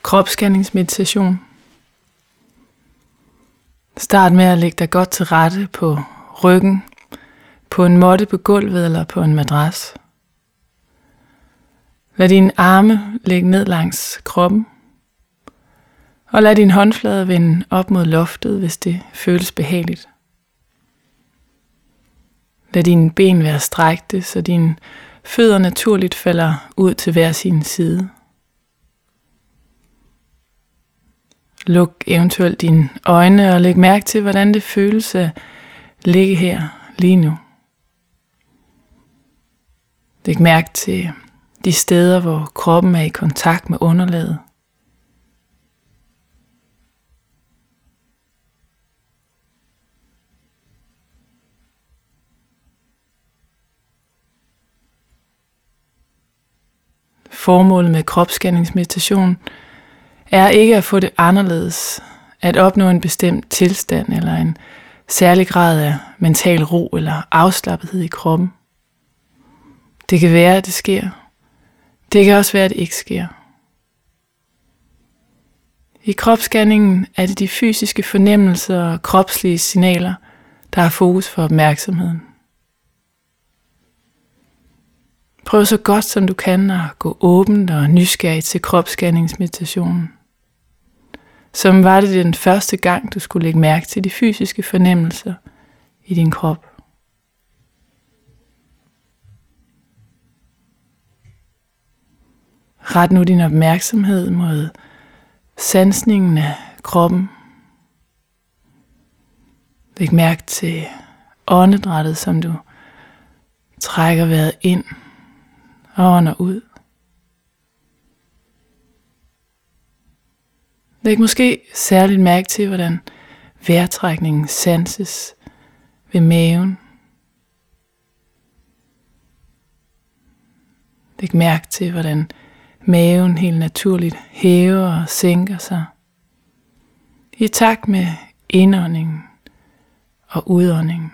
Kropsscanningsmeditation. Start med at lægge dig godt til rette på ryggen, på en måtte på gulvet eller på en madras. Lad dine arme ligge ned langs kroppen, og lad din håndflade vende op mod loftet, hvis det føles behageligt. Lad dine ben være strækte, så dine fødder naturligt falder ud til hver sin side. Luk eventuelt dine øjne og læg mærke til, hvordan det føles at ligge her lige nu. Læg mærke til de steder, hvor kroppen er i kontakt med underlaget. Formålet med kropsscanningsmeditation er ikke at få det anderledes, at opnå en bestemt tilstand eller en særlig grad af mental ro eller afslappethed i kroppen. Det kan være, at det sker. Det kan også være, at det ikke sker. I kropsscanningen er det de fysiske fornemmelser og kropslige signaler, der har fokus for opmærksomheden. Prøv så godt som du kan at gå åbent og nysgerrigt til kropsscanningsmeditationen. Som var det den første gang, du skulle lægge mærke til de fysiske fornemmelser i din krop. Ret nu din opmærksomhed mod sansningen af kroppen. Læg mærke til åndedrættet, som du trækker vejret ind og ånder ud. Læg måske særligt mærke til, hvordan vejrtrækningen sanses ved maven. Læg mærke til, hvordan maven helt naturligt hæver og sænker sig i takt med indåndingen og udåndingen.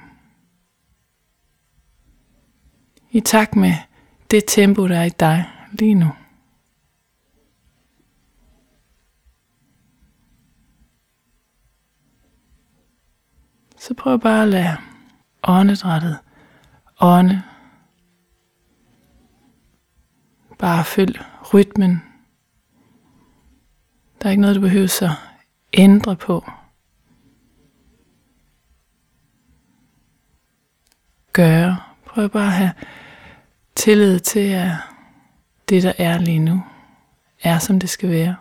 I takt med det tempo, der er i dig lige nu. Så prøv bare at lade åndedrættet ånde. Bare følg rytmen. Der er ikke noget, du behøver at ændre på. Gøre. Prøv bare at have tillid til, at det, der er lige nu, er som det skal være.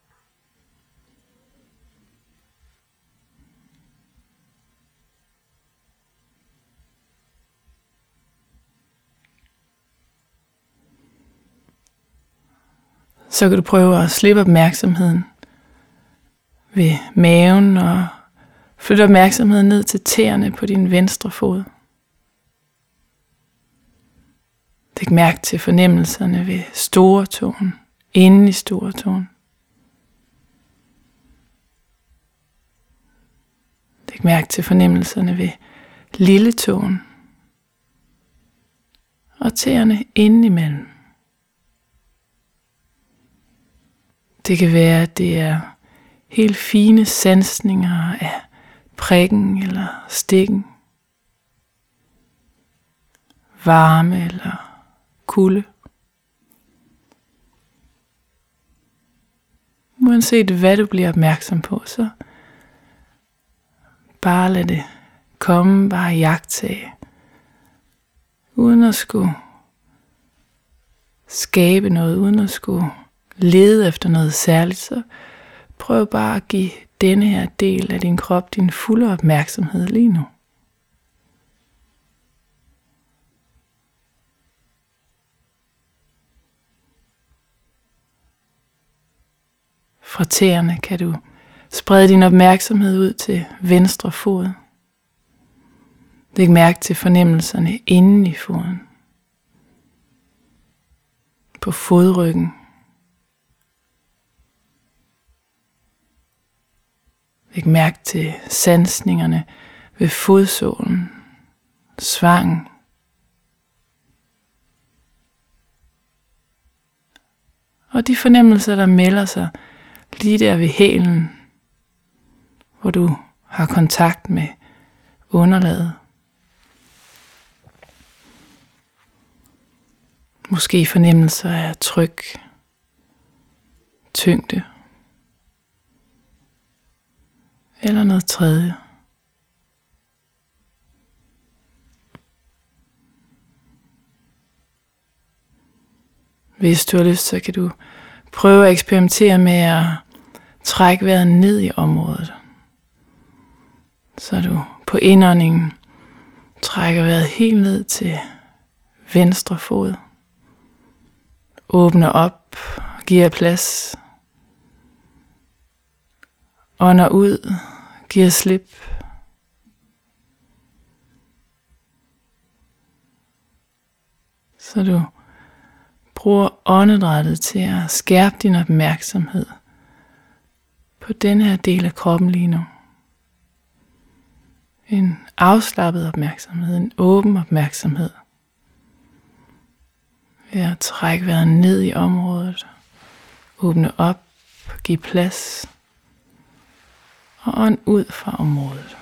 Så kan du prøve at slippe opmærksomheden ved maven og flytte opmærksomheden ned til tæerne på din venstre fod. Læg mærke til fornemmelserne ved store tåen, inde i store tåen. Læg mærke til fornemmelserne ved lille tåen og tæerne inde imellem. Det kan være, at det er helt fine sansninger af prikken eller stikken, varme eller kulde. Uanset hvad du bliver opmærksom på, så bare lad det komme, bare iagttage, uden at skulle skabe noget, uden at skulle lede efter noget særligt, så prøv bare at give denne her del af din krop din fulde opmærksomhed lige nu. Fra tæerne kan du sprede din opmærksomhed ud til venstre fod. Læg mærke til fornemmelserne inde i foden. På fodryggen. Læg mærke til sansningerne ved fodsålen, svangen. Og de fornemmelser, der melder sig lige der ved hælen, hvor du har kontakt med underlaget. Måske fornemmelser af tryk, tyngde eller noget tredje. Hvis du har lyst, så kan du prøve at eksperimentere med at trække vejret ned i området. Så du på indåndingen trækker vejret helt ned til venstre fod. Åbner op og giver plads. Ånder ud, giver slip. Så du bruger åndedrættet til at skærpe din opmærksomhed på denne her del af kroppen lige nu. En afslappet opmærksomhed, en åben opmærksomhed. Ved at trække vejret ned i området, åbne op, give plads og ånd ud fra området.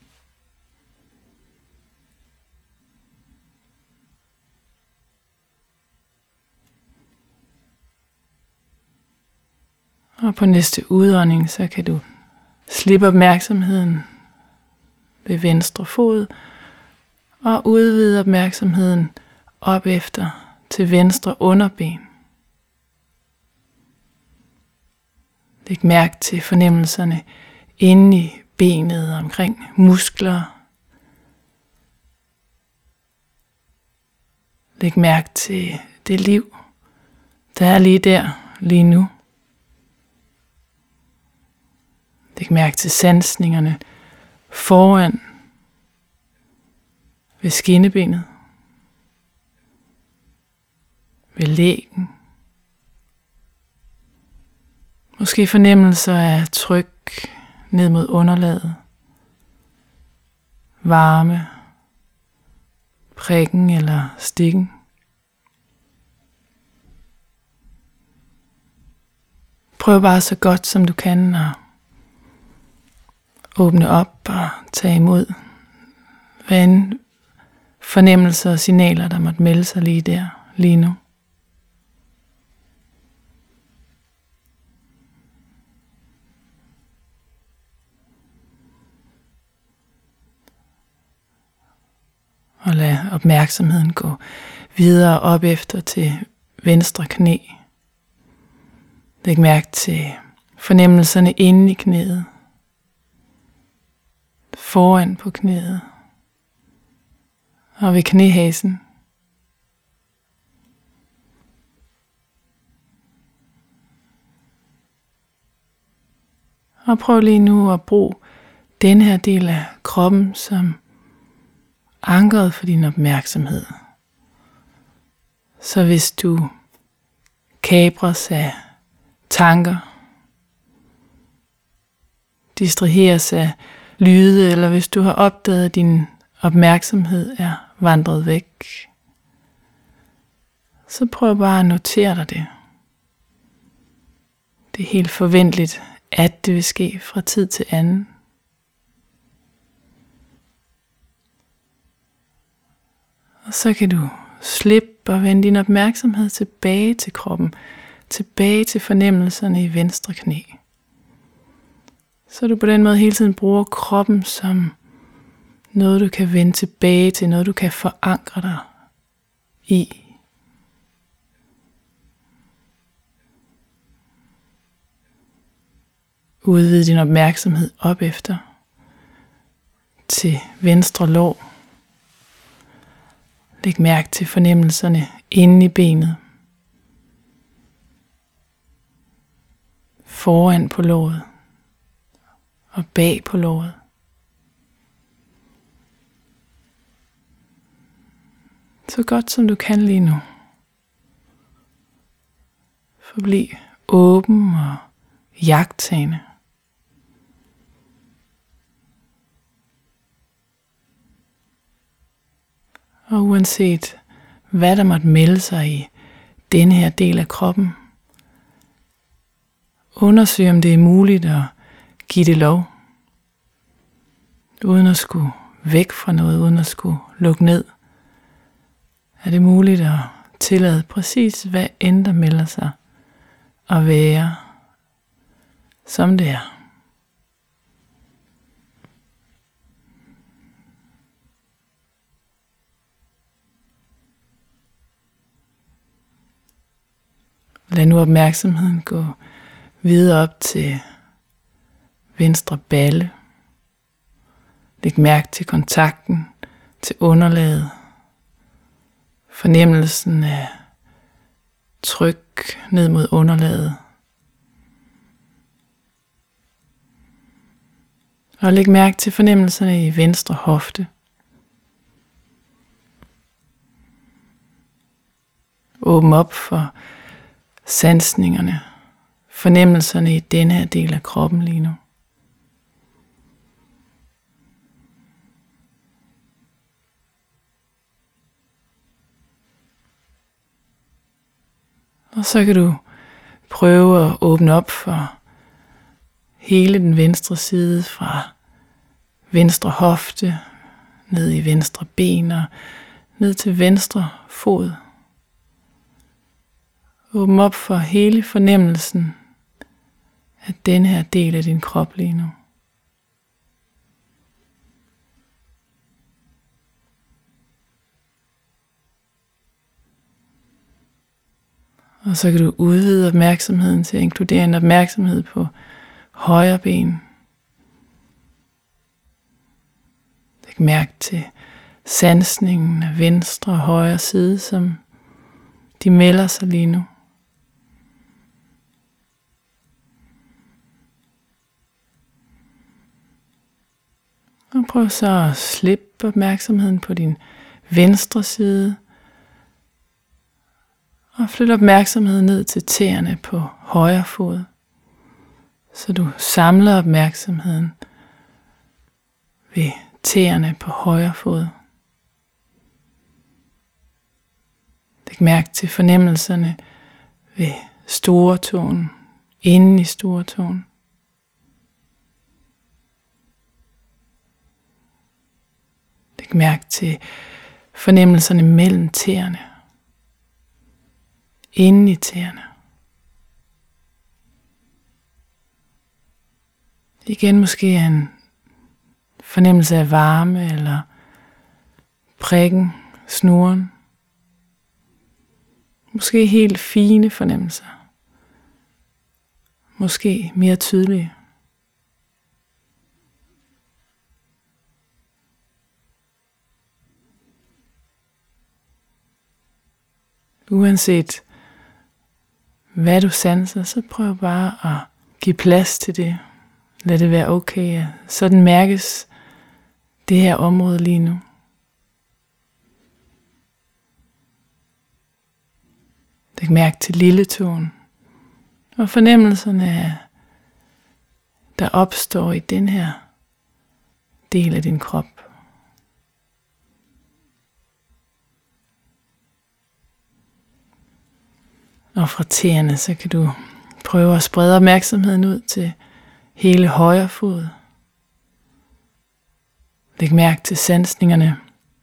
Og på næste udånding, så kan du slippe opmærksomheden ved venstre fod og udvide opmærksomheden op efter til venstre underben. Læg mærke til fornemmelserne inde i benet omkring muskler. Læg mærke til det liv, der er lige der, lige nu. Læg mærke til sansningerne foran ved skinnebenet, ved lægen. Måske fornemmelser af tryk ned mod underlaget, varme, prikken eller stikken. Prøv bare så godt som du kan at åbne op og tage imod hvad end fornemmelser og signaler, der måtte melde sig lige der, lige nu. Og lad opmærksomheden gå videre op efter til venstre knæ. Læg mærke til fornemmelserne inde i knæet. Foran på knæet. Og ved knæhasen. Og prøv lige nu at bruge den her del af kroppen som ankeret for din opmærksomhed. Så hvis du kapres af tanker, distraheres af lyde, eller hvis du har opdaget, at din opmærksomhed er vandret væk, så prøv bare at notere dig det. Det er helt forventeligt, at det vil ske fra tid til anden. Og så kan du slippe og vende din opmærksomhed tilbage til kroppen, tilbage til fornemmelserne i venstre knæ. Så du på den måde hele tiden bruger kroppen som noget, du kan vende tilbage til, noget du kan forankre dig i. Udvide din opmærksomhed op efter til venstre lår. Læg mærke til fornemmelserne inde i benet. Foran på låret og bag på låret. Så godt som du kan lige nu. Forbliv åben og iagttagende. Og uanset hvad der måtte melde sig i denne her del af kroppen, Undersøg, om det er muligt at give det lov, uden at skulle væk fra noget, uden at skulle lukke ned. Er det muligt at tillade præcis, hvad end der melder sig, at være, som det er. Lad nu opmærksomheden gå videre op til venstre balle. Læg mærke til kontakten til underlaget. Fornemmelsen af tryk ned mod underlaget. Og læg mærke til fornemmelserne i venstre hofte. Åbn op for sansningerne, fornemmelserne i denne her del af kroppen lige nu. Og så kan du prøve at åbne op for hele den venstre side, fra venstre hofte, ned i venstre ben og ned til venstre fod. Åbn op for hele fornemmelsen af denne her del af din krop lige nu. Og så kan du udvide opmærksomheden til at inkludere en opmærksomhed på højre ben. Læg mærke til sansningen af venstre og højre side, som de melder sig lige nu. Og prøv så at slippe opmærksomheden på din venstre side. Og flyt opmærksomheden ned til tæerne på højre fod. Så du samler opmærksomheden ved tæerne på højre fod. Læg mærke til fornemmelserne ved storetåen, inde i storetåen. Læg mærke til fornemmelserne mellem tæerne, inde i tæerne. Igen måske en fornemmelse af varme eller prikken, snoren. Måske helt fine fornemmelser. Måske mere tydelige. Uanset hvad du sanser, så prøv bare at give plads til det. Lad det være okay. Sådan mærkes det her område lige nu. Læg mærke til lilletåen og fornemmelserne, der opstår i den her del af din krop. Og fra tæerne, så kan du prøve at sprede opmærksomheden ud til hele højre fod. Læg mærke til sansningerne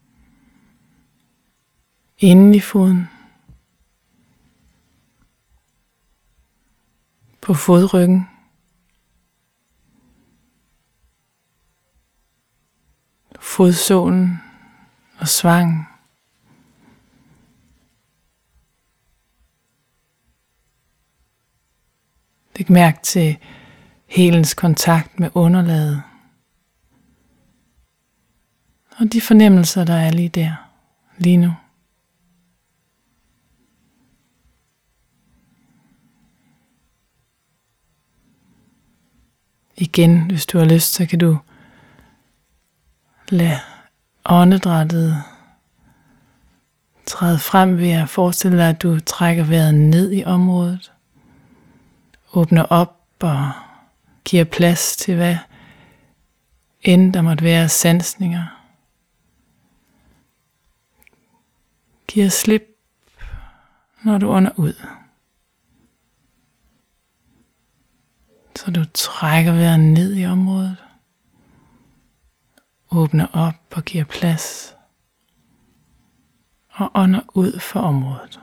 inden i foden, på fodryggen, fodsålen og svangen. Læg mærke til hælens kontakt med underlaget. Og de fornemmelser, der er lige der, lige nu. Igen, hvis du har lyst, så kan du lade åndedrættet træde frem ved at forestille dig, at du trækker vejret ned i området. Åbner op og giver plads til hvad end der måtte være sansninger. Giver slip, når du ånder ud. Så du trækker vejret ned i området, åbner op og giver plads, og ånder ud for området.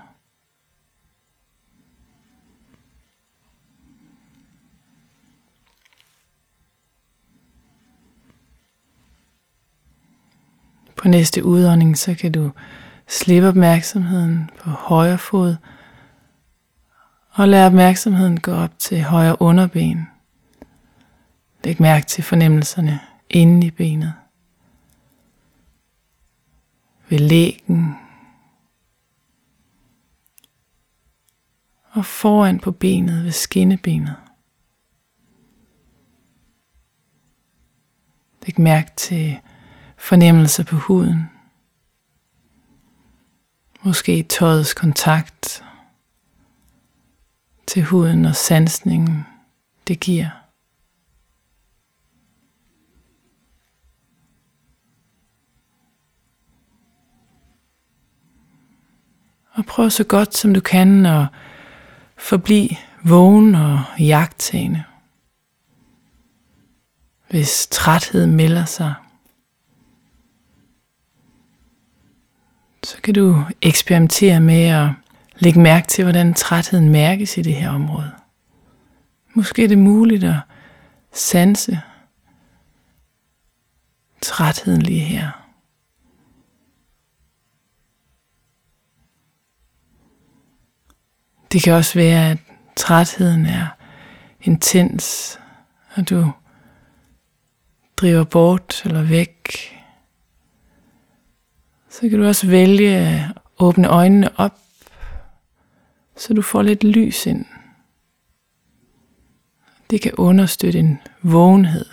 På næste udånding, så kan du slippe opmærksomheden på højre fod, og lad opmærksomheden gå op til højre underben. Læg mærke til fornemmelserne inde i benet. Ved lægen. Og foran på benet ved skinnebenet. Læg mærke til fornemmelser på huden. Måske tøjets kontakt til huden og sansningen det giver. Og prøv så godt som du kan at forblive vågen og iagttagende. Hvis træthed melder sig, så kan du eksperimentere med at lægge mærke til, hvordan trætheden mærkes i det her område. Måske er det muligt at sanse trætheden lige her. Det kan også være, at trætheden er intens, og du driver bort eller væk. Så kan du også vælge at åbne øjnene op, så du får lidt lys ind. Det kan understøtte en vågenhed.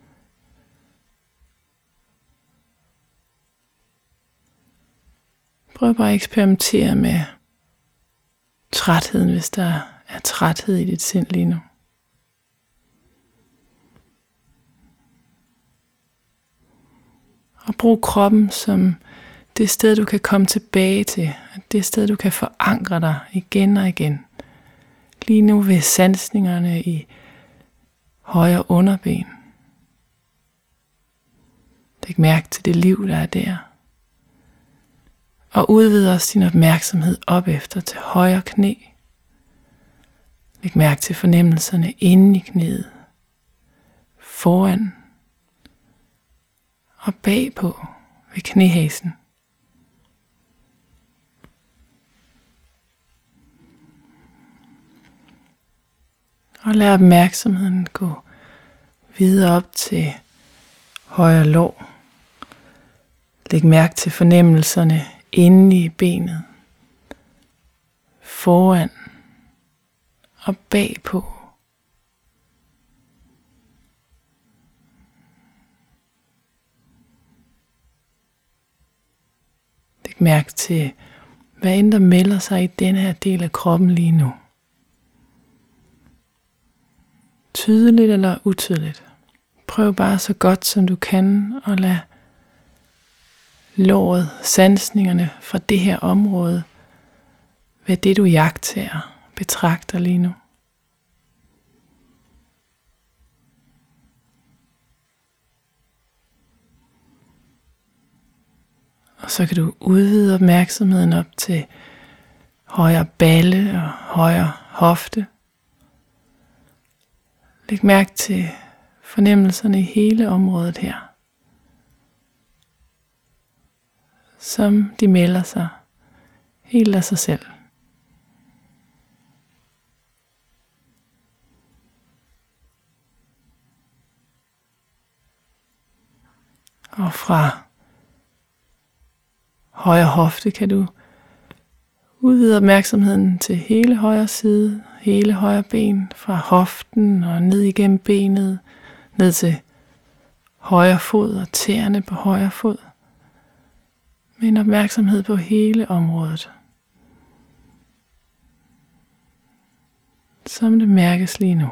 Prøv bare at eksperimentere med trætheden, hvis der er træthed i dit sind lige nu. Og brug kroppen som det sted, du kan komme tilbage til. Det sted, du kan forankre dig igen og igen. Lige nu ved sansningerne i højre underben. Læg mærke til det liv, der er der. Og udvid også din opmærksomhed op efter til højre knæ. Læg mærke til fornemmelserne inde i knæet. Foran og bagpå ved knæhasen. Og lad opmærksomheden gå videre op til højre lår. Læg mærke til fornemmelserne inde i benet. Foran og bagpå. Læg mærke til, hvad end der melder sig i denne her del af kroppen lige nu. Tydeligt eller utydeligt. Prøv bare så godt som du kan at lade låret, sansningerne fra det her område være det du iagttager, betragter lige nu. Og så kan du udvide opmærksomheden op til højre balle og højre hofte. Læg mærke til fornemmelserne i hele området her, som de melder sig helt af sig selv. Og fra højre hofte kan du udvide opmærksomheden til hele højre side, hele højre ben, fra hoften og ned igennem benet, ned til højre fod og tæerne på højre fod. Med en opmærksomhed på hele området, som det mærkes lige nu.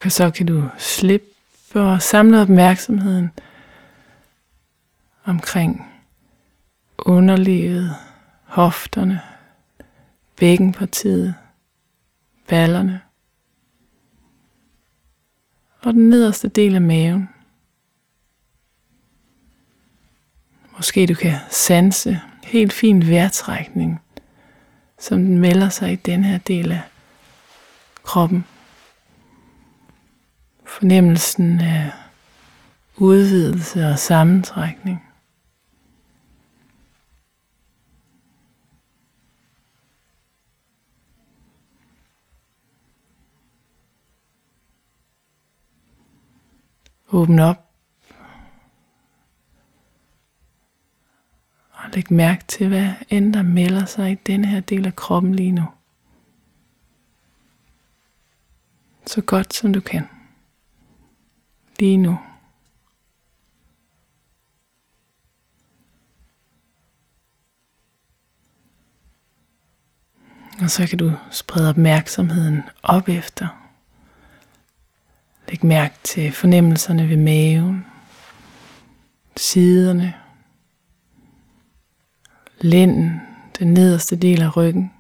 Og så kan du slippe og samle opmærksomheden omkring underlivet, hofterne, bækkenpartiet, ballerne og den nederste del af maven. Måske du kan sanse helt fin vejrtrækning, som den melder sig i den her del af kroppen. Fornemmelsen af udvidelse og sammentrækning. Åbn op og læg mærke til, hvad end der melder sig i denne her del af kroppen lige nu. Så godt som du kan. Lige nu. Og så kan du sprede opmærksomheden op efter. Læg mærke til fornemmelserne ved maven, siderne, lænden, den nederste del af ryggen.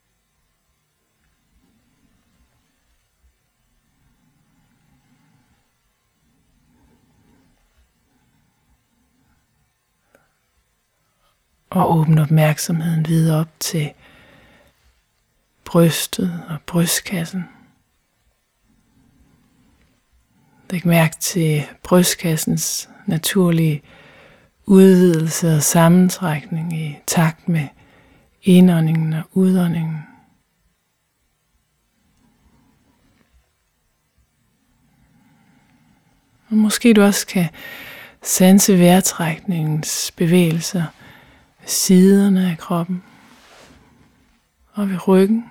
Og åbne opmærksomheden videre op til brystet og brystkassen. Læg mærke til brystkassens naturlige udvidelse og sammentrækning i takt med indåndingen og udåndingen. Og måske du også kan sanse vejrtrækningens bevægelser ved siderne af kroppen og ved ryggen.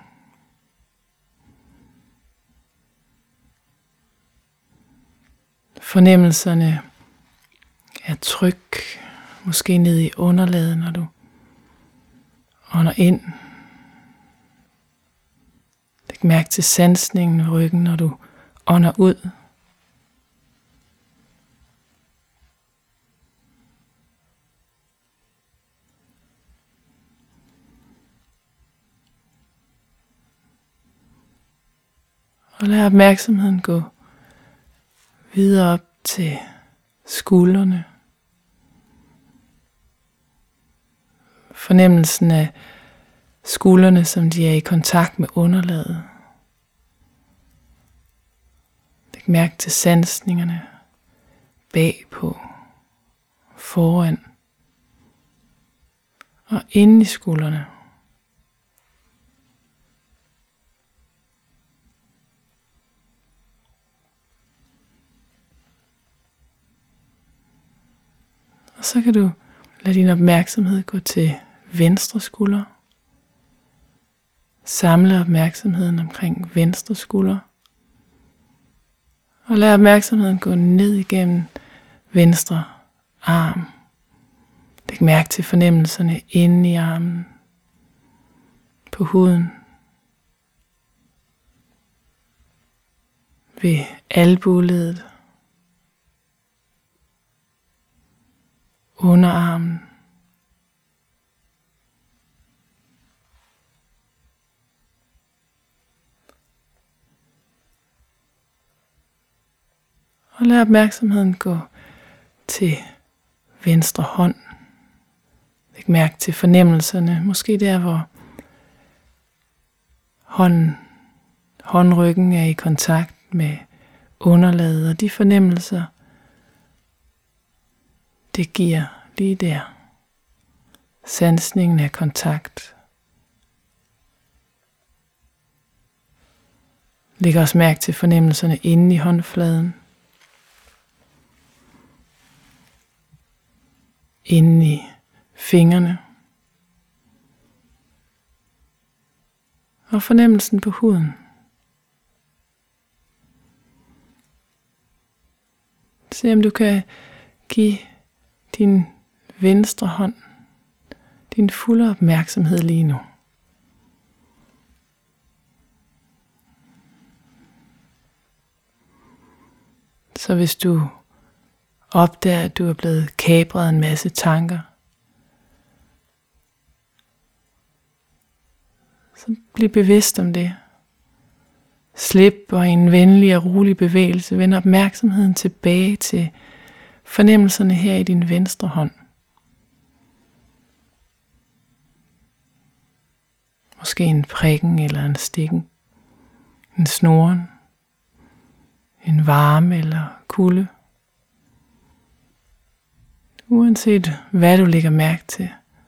Fornemmelserne af tryk, måske ned i underlaget, når du ånder ind. Læg mærke til sansningen i ryggen, når du ånder ud. Og lad opmærksomheden gå videre op til skuldrene. Fornemmelsen af skuldrene, som de er i kontakt med underlaget. Læg mærke til sansningerne bagpå, foran og inde i skuldrene. Og så kan du lade din opmærksomhed gå til venstre skulder. Samle opmærksomheden omkring venstre skulder. Og lad opmærksomheden gå ned igennem venstre arm. Læg mærke til fornemmelserne inde i armen, på huden, ved albueledet, underarmen, og lad opmærksomheden gå til venstre hånd. Læg mærke til fornemmelserne, måske der hvor håndryggen er i kontakt med underlaget, og de fornemmelser, det giver lige der. Sansningen af kontakt. Læg også mærke til fornemmelserne inde i håndfladen. Inde i fingrene. Og fornemmelsen på huden. Se om du kan give din venstre hånd din fulde opmærksomhed lige nu. Så hvis du opdager, at du er blevet kapret en masse tanker, så bliv bevidst om det. Slip og i en venlig og rolig bevægelse vend opmærksomheden tilbage til fornemmelserne her i din venstre hånd. Måske en prikken eller en stikken, en snoren, en varme eller kulde. Uanset hvad du lægger mærke til,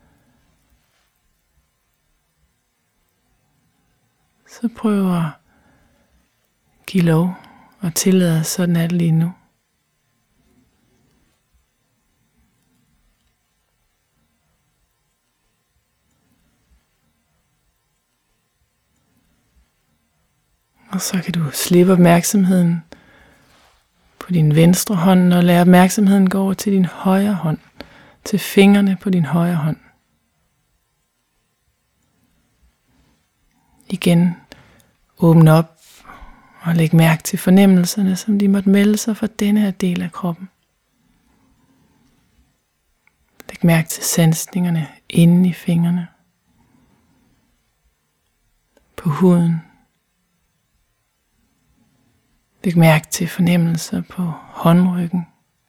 så prøv at give lov og tillade, sådan er det lige nu. Og så kan du slippe opmærksomheden på din venstre hånd og lade opmærksomheden gå over til din højre hånd, til fingrene på din højre hånd. Igen åbn op og læg mærke til fornemmelserne, som de måtte melde sig fra denne her del af kroppen. Læg mærke til sansningerne inde i fingrene, på huden. Læg mærke til fornemmelser på håndryggen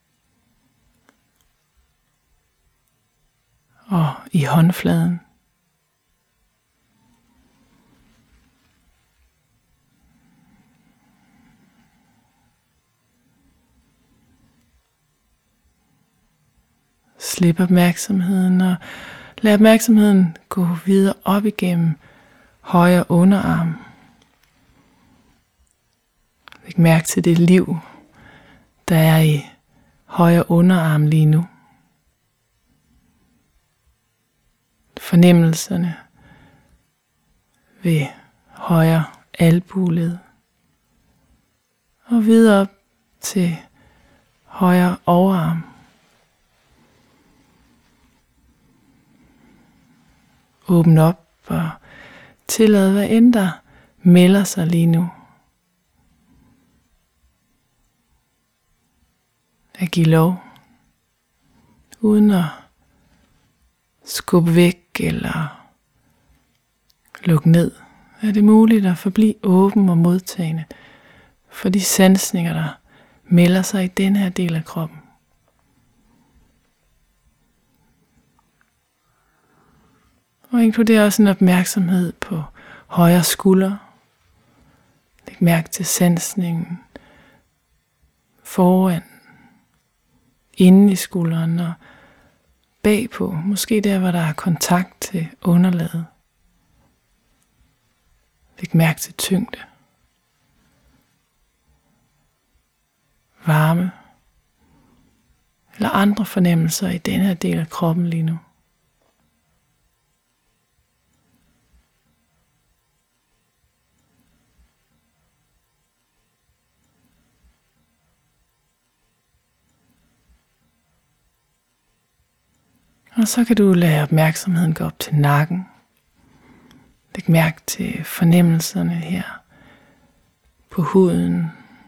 og i håndfladen. Slip opmærksomheden og lad opmærksomheden gå videre op igennem højre underarm. Læg mærke til det liv, der er i højre underarm lige nu. Fornemmelserne ved højre albueled og videre op til højre overarm. Åbn op og tillad hvad end der melder sig lige nu. At give lov, uden at skubbe væk eller lukke ned, er det muligt at forblive åben og modtagende for de sansninger, der melder sig i den her del af kroppen. Og inkluderer også en opmærksomhed på højre skulder. Læg mærke til sansningen foran, inde i skulderen og bagpå, måske der, hvor der er kontakt til underlaget. Læg mærke til tyngde, varme eller andre fornemmelser i denne her del af kroppen lige nu. Og så kan du lade opmærksomheden gå op til nakken. Læg mærke til fornemmelserne her på huden,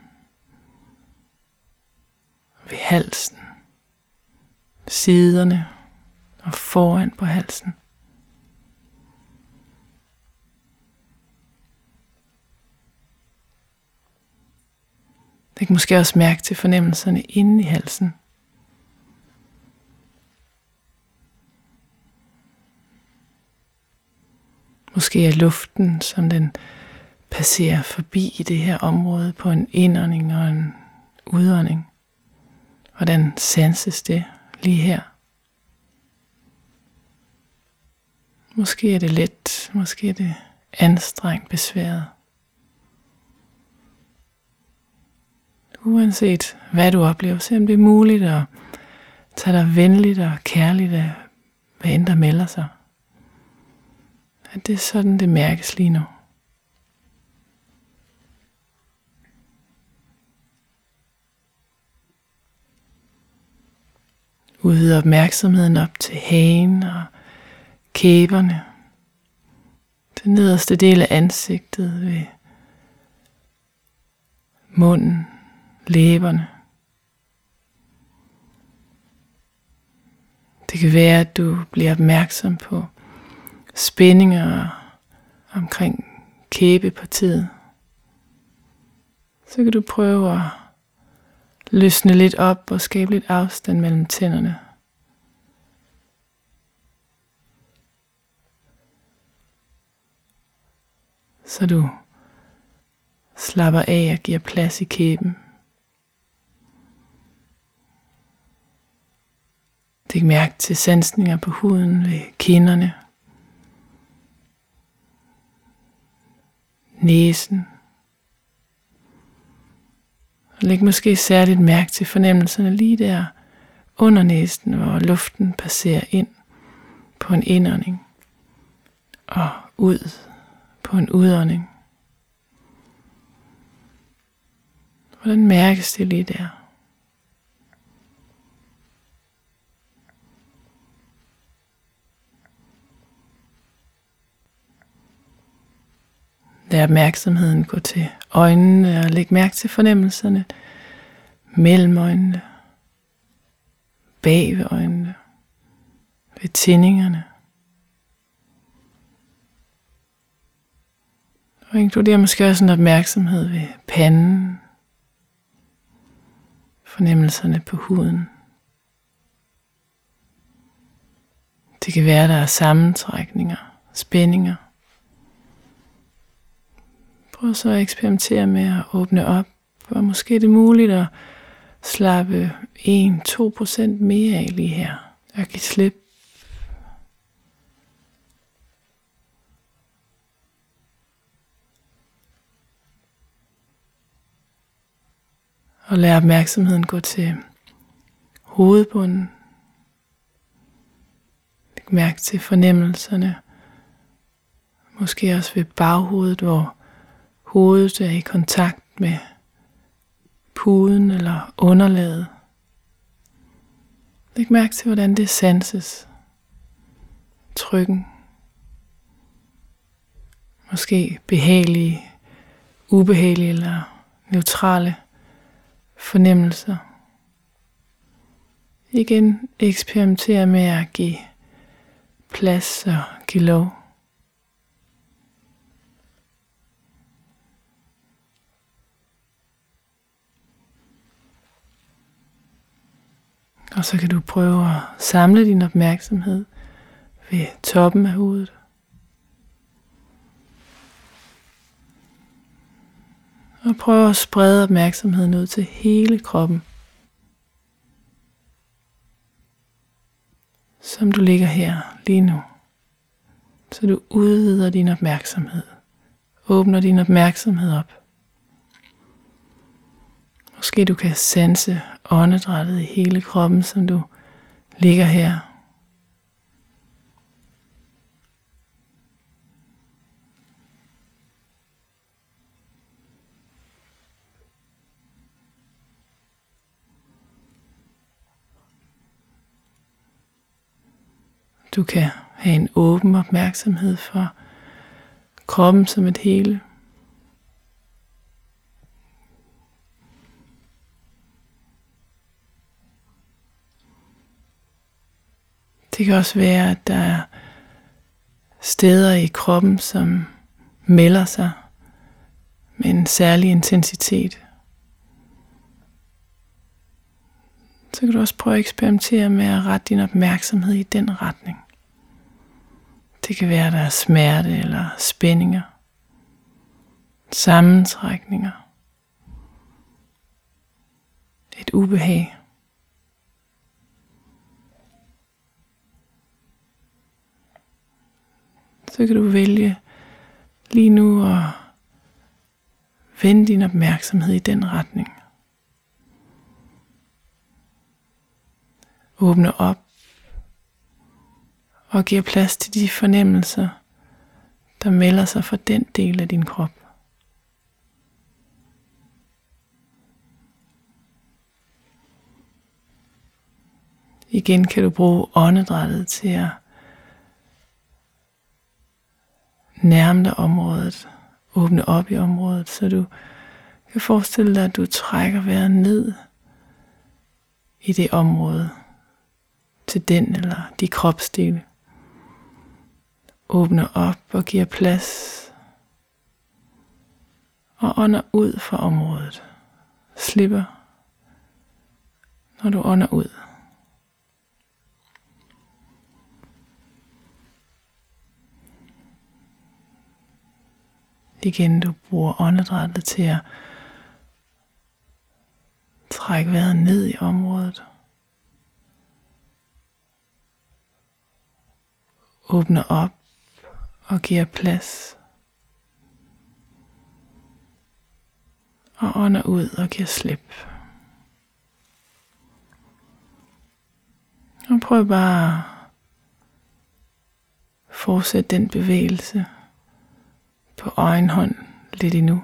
ved halsen, siderne og foran på halsen. Læg måske også mærke til fornemmelserne inde i halsen. Måske er luften, som den passerer forbi i det her område på en indånding og en udånding. Hvordan sanses det lige her? Måske er det let, måske er det anstrengt, besværet. Uanset hvad du oplever, så er det muligt at tage dig venligt og kærligt af, hvad end der melder sig. At det er sådan, det mærkes lige nu. Udvide opmærksomheden op til hagen og kæberne. Den nederste del af ansigtet ved munden, læberne, Det kan være, at du bliver opmærksom på spændinger omkring kæbepartiet. Så kan du prøve at løsne lidt op og skabe lidt afstand mellem tænderne. Så du slapper af og giver plads i kæben. Læg mærke til sansninger på huden ved kinderne, næsen. Og læg måske særligt mærke til fornemmelserne lige der under næsen, hvor luften passerer ind på en indånding og ud på en udånding. Hvordan mærkes det lige der? Lad opmærksomheden gå til øjnene og læg mærke til fornemmelserne mellem øjnene, bag ved øjnene, ved tændingerne. Og inkluderer måske også en opmærksomhed ved panden, fornemmelserne på huden. Det kan være, der er sammentrækninger, spændinger. Prøv så at eksperimentere med at åbne op, og måske er det muligt at slappe 1-2% mere af lige her, og give slip. Og lad opmærksomheden gå til hovedbunden. Læg mærke til fornemmelserne, måske også ved baghovedet, hvor hovedet er i kontakt med puden eller underlaget. Læg mærke til, hvordan det sanses. Trykken. Måske behagelige, ubehagelige eller neutrale fornemmelser. Igen eksperimentere med at give plads og give lov. Og så kan du prøve at samle din opmærksomhed ved toppen af hovedet. Og prøv at sprede opmærksomheden ud til hele kroppen. Som du ligger her lige nu. Så du udvider din opmærksomhed. Åbner din opmærksomhed op. Måske du kan sanse åndedrættet i hele kroppen, som du ligger her. Du kan have en åben opmærksomhed for kroppen som et hele. Det kan også være, at der er steder i kroppen, som melder sig med en særlig intensitet. Så kan du også prøve at eksperimentere med at rette din opmærksomhed i den retning. Det kan være, at der er smerte eller spændinger, sammentrækninger, et ubehag. Så kan du vælge lige nu at vende din opmærksomhed i den retning. Åbne op og giver plads til de fornemmelser, der melder sig fra den del af din krop. Igen kan du bruge åndedrættet til at nærme dig området, åbne op i området, så du kan forestille dig, at du trækker vejret ned i det område, til den eller de kropsdele. Åbner op og giver plads. Og ånder ud fra området. Slipper, når du ånder ud. Igen, du bruger åndedrættet til at trække vejret ned i området. Åbner op og giver plads. Og ånder ud og giver slip. Og prøv bare at fortsætte den bevægelse på øjenhånd lidt endnu.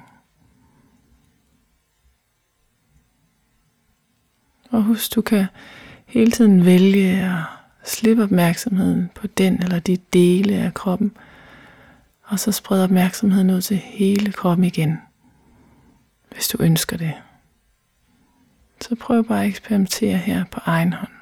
Og husk, du kan hele tiden vælge at slippe opmærksomheden på den eller de dele af kroppen, og så sprede opmærksomheden ud til hele kroppen igen, hvis du ønsker det. Så prøv bare at eksperimentere her på egen hånd.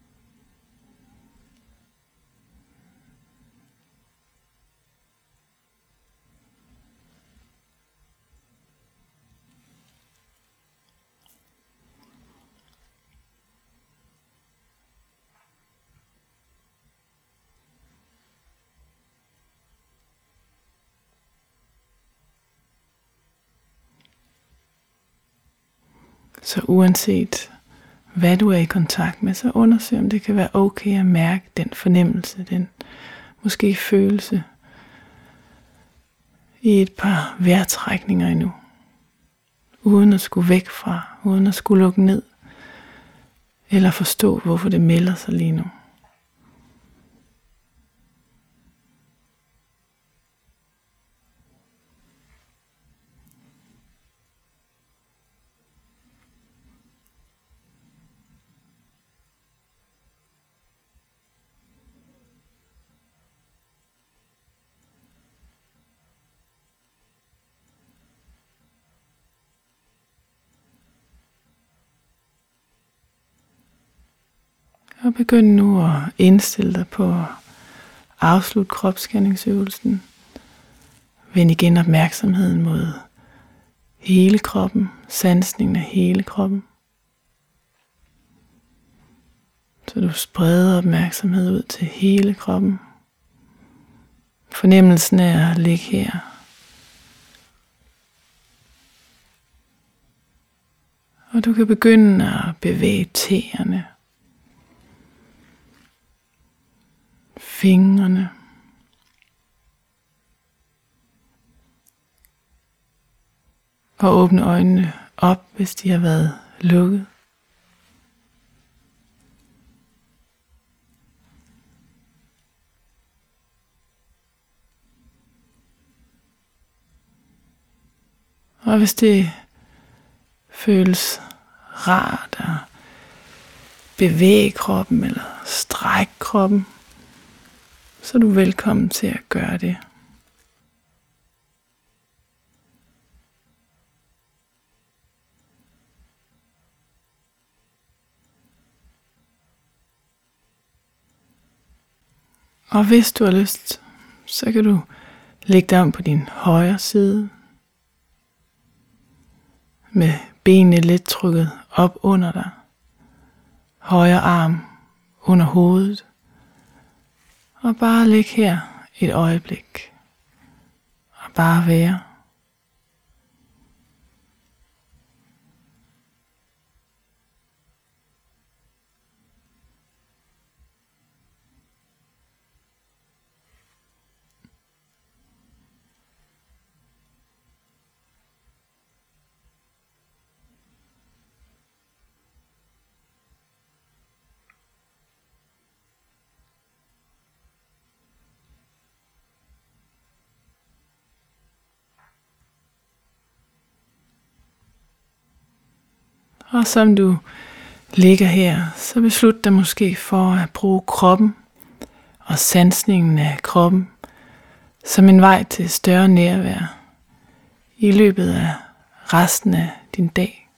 Så uanset hvad du er i kontakt med, så undersøg om det kan være okay at mærke den fornemmelse, den måske følelse i et par vejrtrækninger endnu. Uden at skulle væk fra, uden at skulle lukke ned, eller forstå hvorfor det melder sig lige nu. Og begynd nu at indstille dig på at afslutte kropsscanningsøvelsen. Vend igen opmærksomheden mod hele kroppen, sansningen af hele kroppen. Så du spreder opmærksomhed ud til hele kroppen. Fornemmelsen af at ligge her. Og du kan begynde at bevæge tæerne. Fingrene. Og åbne øjnene op, hvis de har været lukket. Og hvis det føles rart at bevæge kroppen eller strække kroppen, så er du velkommen til at gøre det. Og hvis du har lyst, så kan du lægge dig om på din højre side, med benene lidt trykket op under dig, højre arm under hovedet, og bare ligge her et øjeblik, og bare være. Og som du ligger her, så beslut dig måske for at bruge kroppen og sansningen af kroppen som en vej til større nærvær i løbet af resten af din dag.